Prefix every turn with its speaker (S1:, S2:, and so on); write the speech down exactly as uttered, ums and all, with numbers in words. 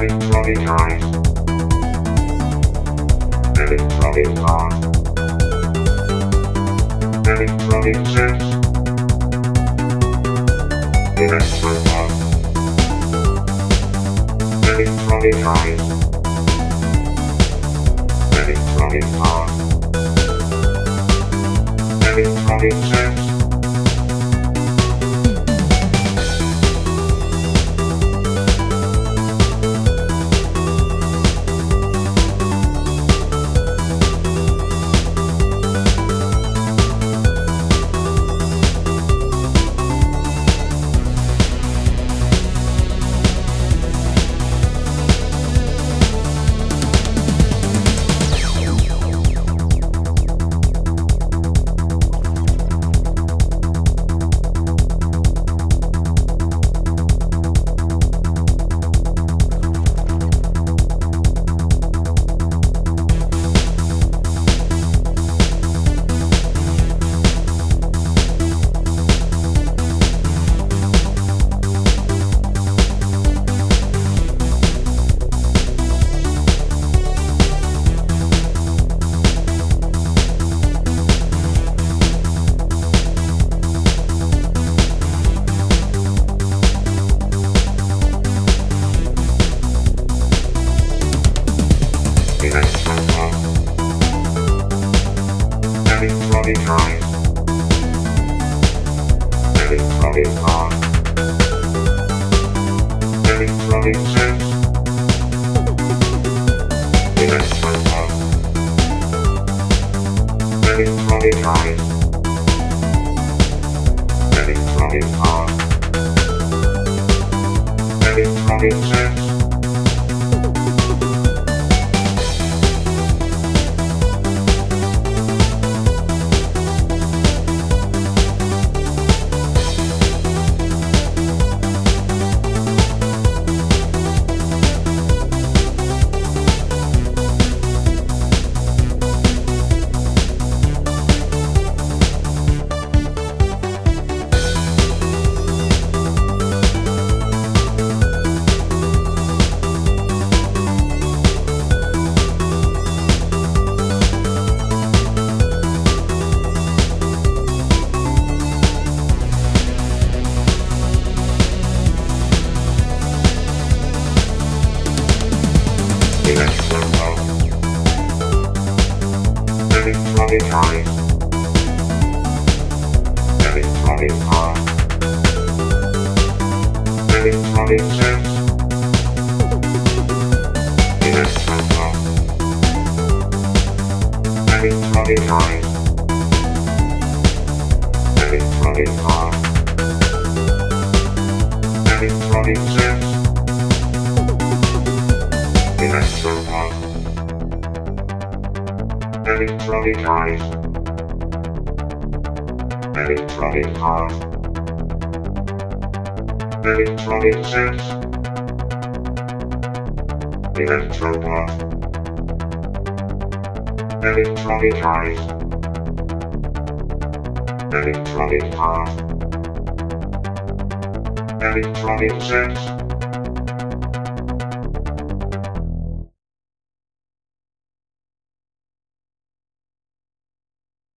S1: Electronic eyes. Electronic car. Electronic sense. Electric car. Electronic eyes. Electronic car. Electronic sense. Electronic eyes. Electronic car. Electronic sense. Electric car. Electronic eyes. Electronic car. Electronic sense. Electronic eyes. Electronic car. Electronic sense. Electric car. Electronic eyes. Electronic car. Electronic sense. Electric car. Electronic eyes. Electronic car. Electronic sense. Electric car. Electronic eyes. Electronic car. Electronic sense.